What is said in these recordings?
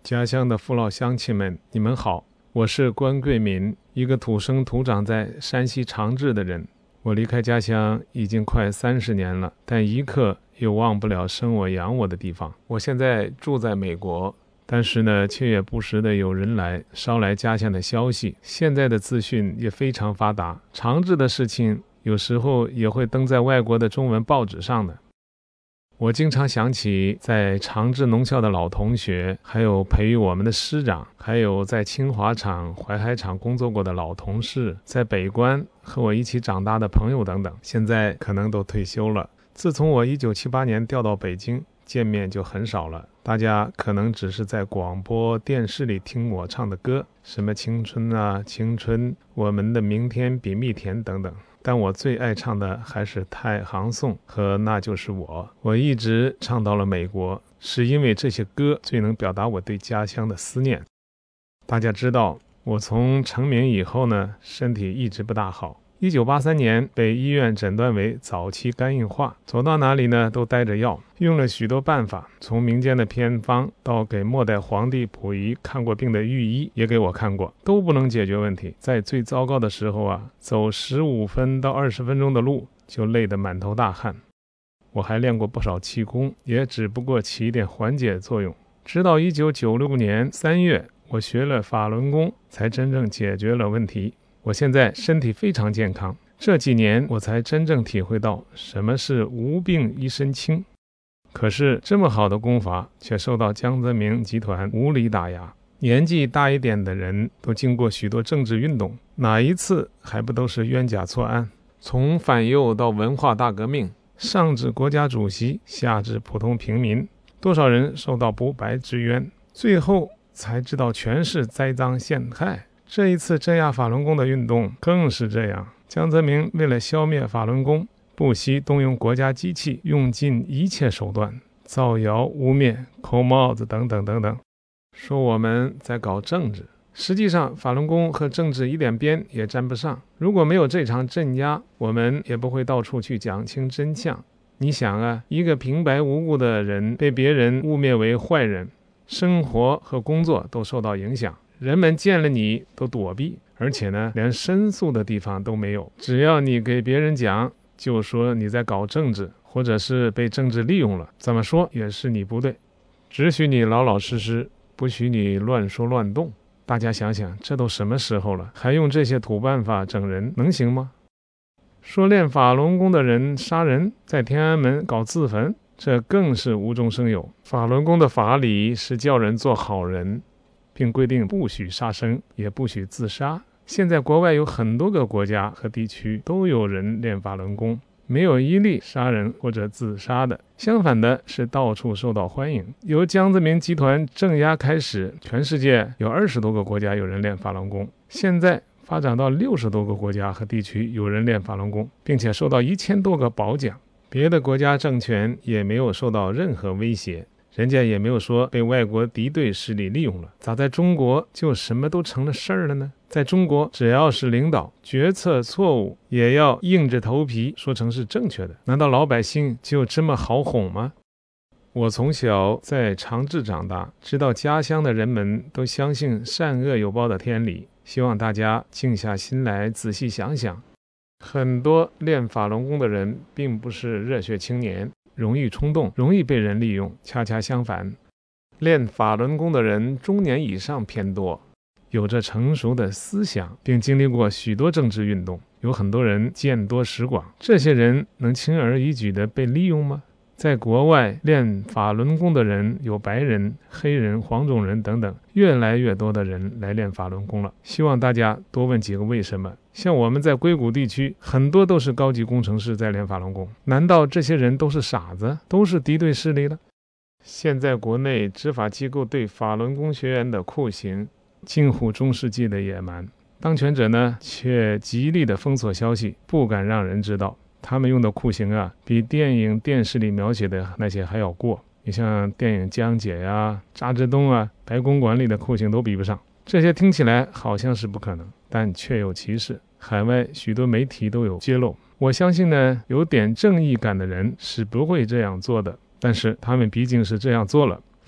家乡的父老乡亲们，你们好，我是关贵民，一个土生土长在山西长治的人。我离开家乡已经快30年了，但一刻也忘不了生我养我的地方。我现在住在美国，但是呢，却也不时的有人来捎来家乡的消息。现在的资讯也非常发达，长治的事情有时候也会登在外国的中文报纸上的。我经常想起在长治农校的老同学，还有培育我们的师长，还有在清华厂、淮海厂工作过的老同事，在北关和我一起长大的朋友等等，现在可能都退休了。自从我1978年调到北京，见面就很少了，大家可能只是在广播电视里听我唱的歌，什么青春啊青春，我们的明天比蜜甜等等，但我最爱唱的还是太行颂和那就是我一直唱到了美国，是因为这些歌最能表达我对家乡的思念。大家知道我从成名以后呢，身体一直不大好。1983年被医院诊断为早期肝硬化，走到哪里呢都带着药，用了许多办法，从民间的偏方到给末代皇帝溥仪看过病的御医也给我看过，都不能解决问题。在最糟糕的时候啊，走15分到20分钟的路就累得满头大汗。我还练过不少气功，也只不过起一点缓解作用。直到1996年3月，我学了法轮功，才真正解决了问题。我现在身体非常健康，这几年我才真正体会到什么是无病一身轻。可是这么好的功法却受到江泽民集团无理打压，年纪大一点的人都经过许多政治运动，哪一次还不都是冤假错案？从反右到文化大革命，上至国家主席，下至普通平民，多少人受到不白之冤，最后才知道全是栽赃陷害。这一次镇压法轮功的运动更是这样，江泽民为了消灭法轮功，不惜动用国家机器，用尽一切手段，造谣污蔑、扣帽子等等等等，说我们在搞政治。实际上法轮功和政治一点边也沾不上，如果没有这场镇压，我们也不会到处去讲清真相。你想啊，一个平白无故的人被别人污蔑为坏人，生活和工作都受到影响，人们见了你都躲避，而且呢，连申诉的地方都没有。只要你给别人讲，就说你在搞政治，或者是被政治利用了，怎么说也是你不对，只许你老老实实，不许你乱说乱动。大家想想，这都什么时候了，还用这些土办法整人，能行吗？说练法轮功的人杀人，在天安门搞自焚，这更是无中生有。法轮功的法理是叫人做好人，并规定不许杀生，也不许自杀。现在国外有很多个国家和地区都有人练法轮功，没有一例杀人或者自杀的，相反的是到处受到欢迎。由江泽民集团镇压开始，全世界有20多个国家有人练法轮功，现在发展到60多个国家和地区有人练法轮功，并且受到1000多个褒奖。别的国家政权也没有受到任何威胁，人家也没有说被外国敌对势力利用了，咋在中国就什么都成了事儿了呢？在中国，只要是领导决策错误，也要硬着头皮说成是正确的。难道老百姓就这么好哄吗？我从小在长治长大，知道家乡的人们都相信善恶有报的天理，希望大家静下心来仔细想想。很多练法轮功的人并不是热血青年，容易冲动，容易被人利用。恰恰相反，练法轮功的人中年以上偏多，有着成熟的思想，并经历过许多政治运动，有很多人见多识广。这些人能轻而易举地被利用吗？在国外练法轮功的人有白人、黑人、黄种人等等，越来越多的人来练法轮功了。希望大家多问几个为什么。像我们在硅谷地区，很多都是高级工程师在练法轮功，难道这些人都是傻子，都是敌对势力了？现在国内执法机构对法轮功学员的酷刑近乎中世纪的野蛮，当权者呢却极力的封锁消息，不敢让人知道。他们用的酷刑啊，比电影电视里描写的那些还要过。你像电影江姐呀、渣滓东啊、白公馆里的酷刑都比不上。这些听起来好像是不可能，但确有其事。海外许多媒体都有揭露。我相信呢，有点正义感的人是不会这样做的，但是他们毕竟是这样做了。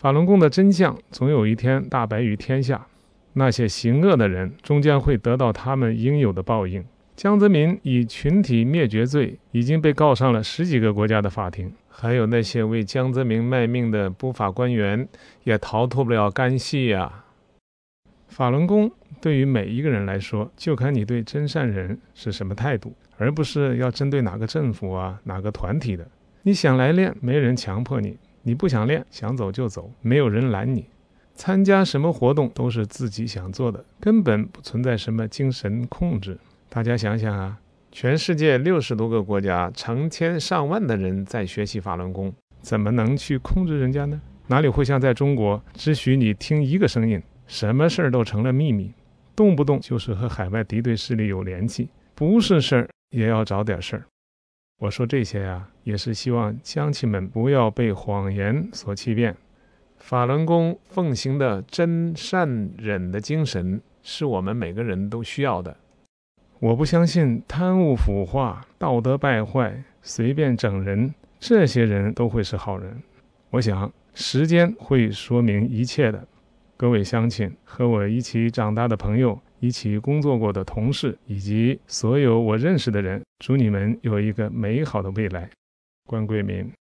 法轮功的真相总有一天大白于天下，那些行恶的人终将会得到他们应有的报应。江泽民以群体灭绝罪已经被告上了10几个国家的法庭，还有那些为江泽民卖命的不法官员也逃脱不了干系呀。法轮功对于每一个人来说，就看你对真善人是什么态度，而不是要针对哪个政府啊哪个团体的。你想来练，没人强迫你，你不想练，想走就走，没有人拦你。参加什么活动都是自己想做的，根本不存在什么精神控制。大家想想啊，全世界60多个国家，成千上万的人在学习法轮功，怎么能去控制人家呢？哪里会像在中国，只许你听一个声音，什么事儿都成了秘密，动不动就是和海外敌对势力有联系，不是事儿也要找点事儿。我说这些啊，也是希望乡亲们不要被谎言所欺骗。法轮功奉行的真善忍的精神，是我们每个人都需要的。我不相信贪污腐化、道德败坏、随便整人，这些人都会是好人。我想时间会说明一切的。各位乡亲，和我一起长大的朋友，一起工作过的同事，以及所有我认识的人，祝你们有一个美好的未来。关贵民。